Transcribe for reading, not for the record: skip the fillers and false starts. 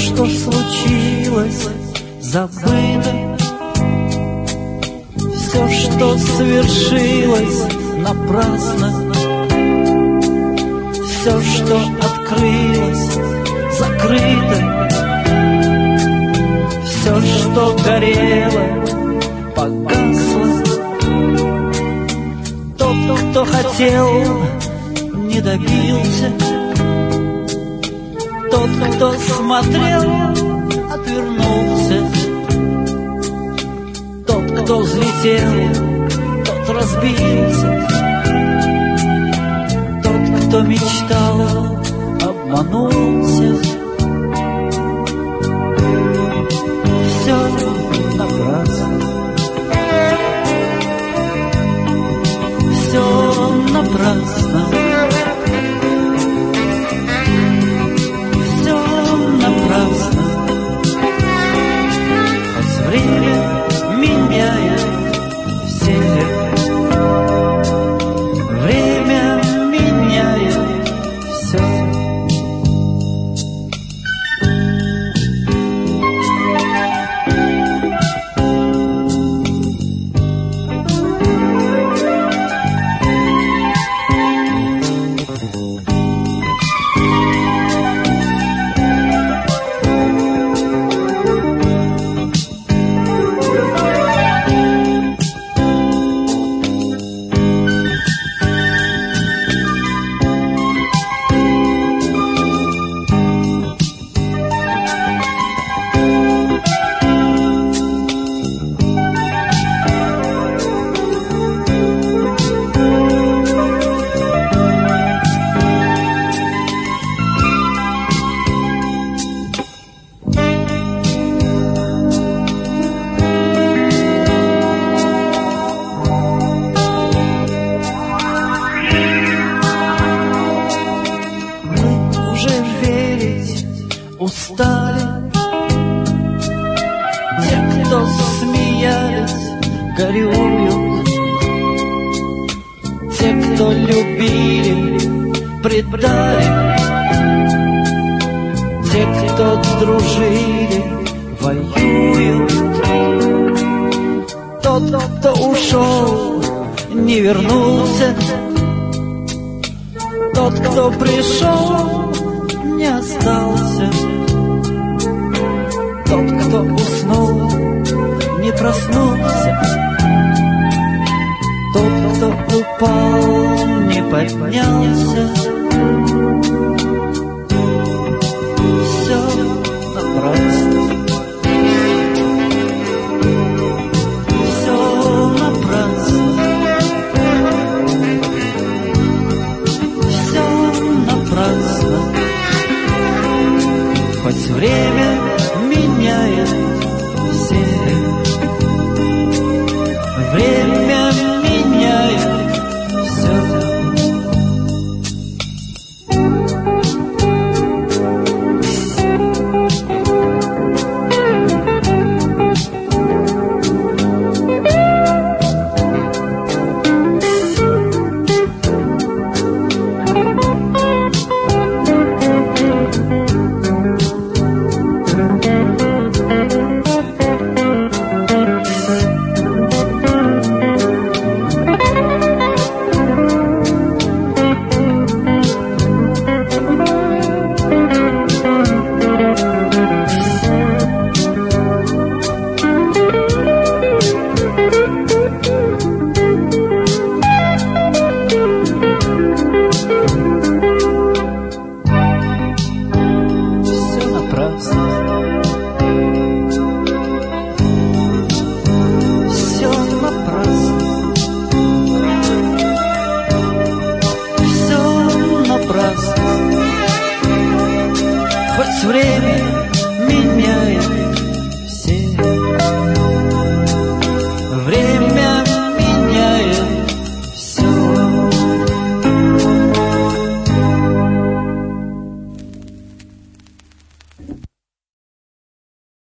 что случилось, забыто. Все, что свершилось, напрасно. Все, что открылось, закрыто. Все, что горело, погасло. Тот, кто хотел, не добился. Тот, кто смотрел, отвернулся. Тот, кто взлетел, тот разбился. Тот, кто мечтал, обманулся. Все напрасно. Все напрасно. Все напрасно. Хоть время меняет все. Время меняет все. Устали те, кто смеялись, горюют. Те, кто любили, предали. Те, кто дружили, воюют. Тот, кто ушел, не вернулся. Тот, кто пришел, не остался. Тот, кто уснул, не проснулся. Тот, кто упал, не поднялся. Все напрасно. Все напрасно. Все напрасно. Хоть время меняет